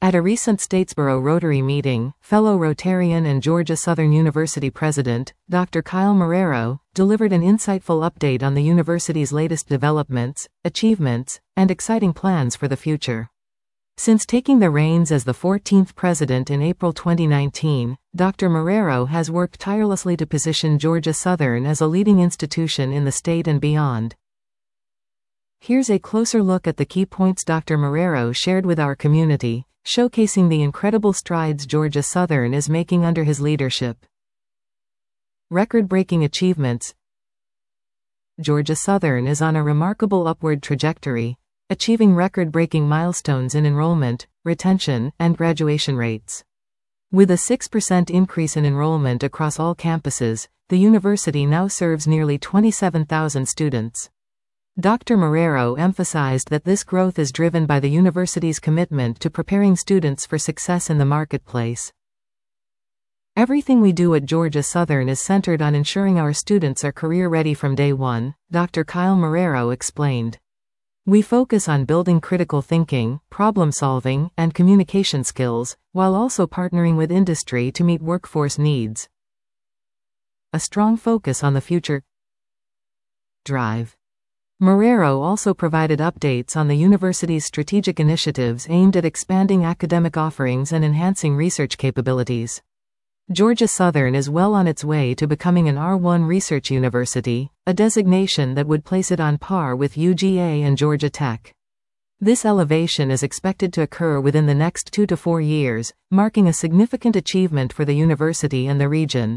At a recent Statesboro Rotary meeting, fellow Rotarian and Georgia Southern University President, Dr. Kyle Marrero, delivered an insightful update on the university's latest developments, achievements, and exciting plans for the future. Since taking the reins as the 14th president in April 2019, Dr. Marrero has worked tirelessly to position Georgia Southern as a leading institution in the state and beyond. Here's a closer look at the key points Dr. Marrero shared with our community, showcasing the incredible strides Georgia Southern is making under his leadership. Record-breaking achievements. Georgia Southern is on a remarkable upward trajectory, achieving record-breaking milestones in enrollment, retention, and graduation rates. With a 6% increase in enrollment across all campuses, the university now serves nearly 27,000 students. Dr. Marrero emphasized that this growth is driven by the university's commitment to preparing students for success in the marketplace. Everything we do at Georgia Southern is centered on ensuring our students are career-ready from day one, Dr. Kyle Marrero explained. We focus on building critical thinking, problem-solving, and communication skills, while also partnering with industry to meet workforce needs. A strong focus on the future drive. Marrero also provided updates on the university's strategic initiatives aimed at expanding academic offerings and enhancing research capabilities. Georgia Southern is well on its way to becoming an R1 research university, a designation that would place it on par with UGA and Georgia Tech. This elevation is expected to occur within the next 2 to 4 years, marking a significant achievement for the university and the region.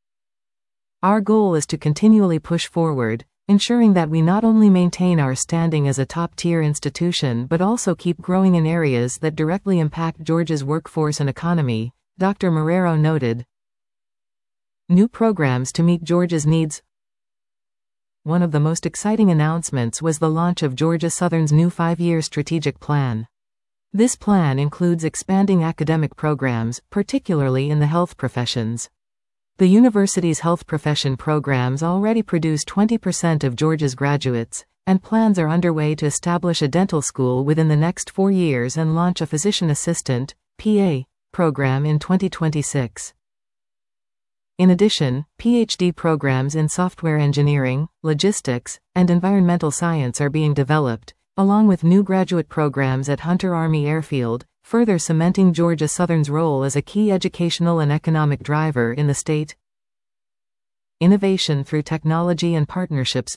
Our goal is to continually push forward, ensuring that we not only maintain our standing as a top-tier institution but also keep growing in areas that directly impact Georgia's workforce and economy, Dr. Marrero noted. New programs to meet Georgia's needs. One of the most exciting announcements was the launch of Georgia Southern's new 5-year strategic plan. This plan includes expanding academic programs, particularly in the health professions. The university's health profession programs already produce 20% of Georgia's graduates, and plans are underway to establish a dental school within the next 4 years and launch a physician assistant (PA) program in 2026. In addition, PhD programs in software engineering, logistics, and environmental science are being developed, along with new graduate programs at Hunter Army Airfield, further cementing Georgia Southern's role as a key educational and economic driver in the state. Innovation through technology and partnerships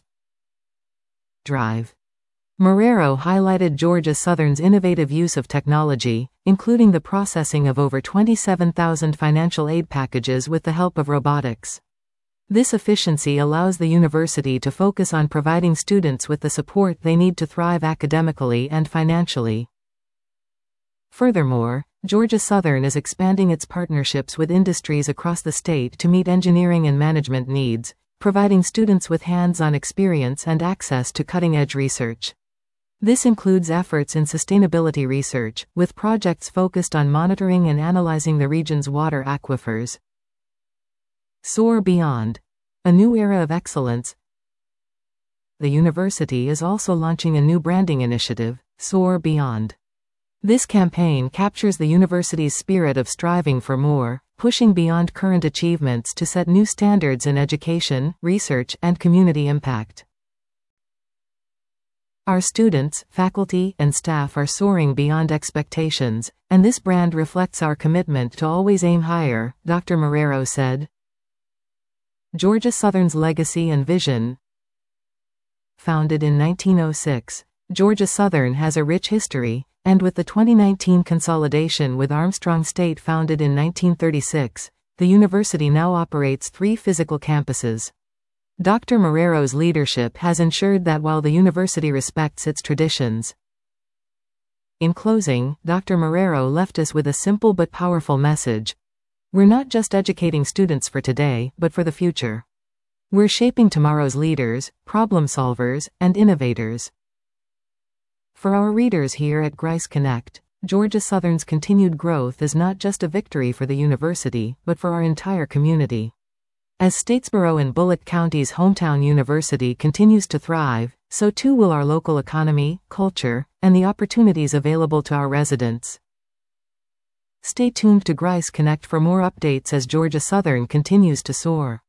drive. Marrero highlighted Georgia Southern's innovative use of technology, including the processing of over 27,000 financial aid packages with the help of robotics. This efficiency allows the university to focus on providing students with the support they need to thrive academically and financially. Furthermore, Georgia Southern is expanding its partnerships with industries across the state to meet engineering and management needs, providing students with hands-on experience and access to cutting-edge research. This includes efforts in sustainability research, with projects focused on monitoring and analyzing the region's water aquifers. Soar Beyond. A new era of excellence. The university is also launching a new branding initiative, Soar Beyond. This campaign captures the university's spirit of striving for more, pushing beyond current achievements to set new standards in education, research, and community impact. Our students, faculty, and staff are soaring beyond expectations, and this brand reflects our commitment to always aim higher, Dr. Marrero said. Georgia Southern's legacy and vision. Founded in 1906, Georgia Southern has a rich history, and with the 2019 consolidation with Armstrong State founded in 1936, the university now operates 3 physical campuses. Dr. Marrero's leadership has ensured that while the university respects its traditions. In closing, Dr. Marrero left us with a simple but powerful message. We're not just educating students for today, but for the future. We're shaping tomorrow's leaders, problem solvers, and innovators. For our readers here at Grice Connect, Georgia Southern's continued growth is not just a victory for the university, but for our entire community. As Statesboro and Bullock County's hometown university continues to thrive, so too will our local economy, culture, and the opportunities available to our residents. Stay tuned to Grice Connect for more updates as Georgia Southern continues to soar.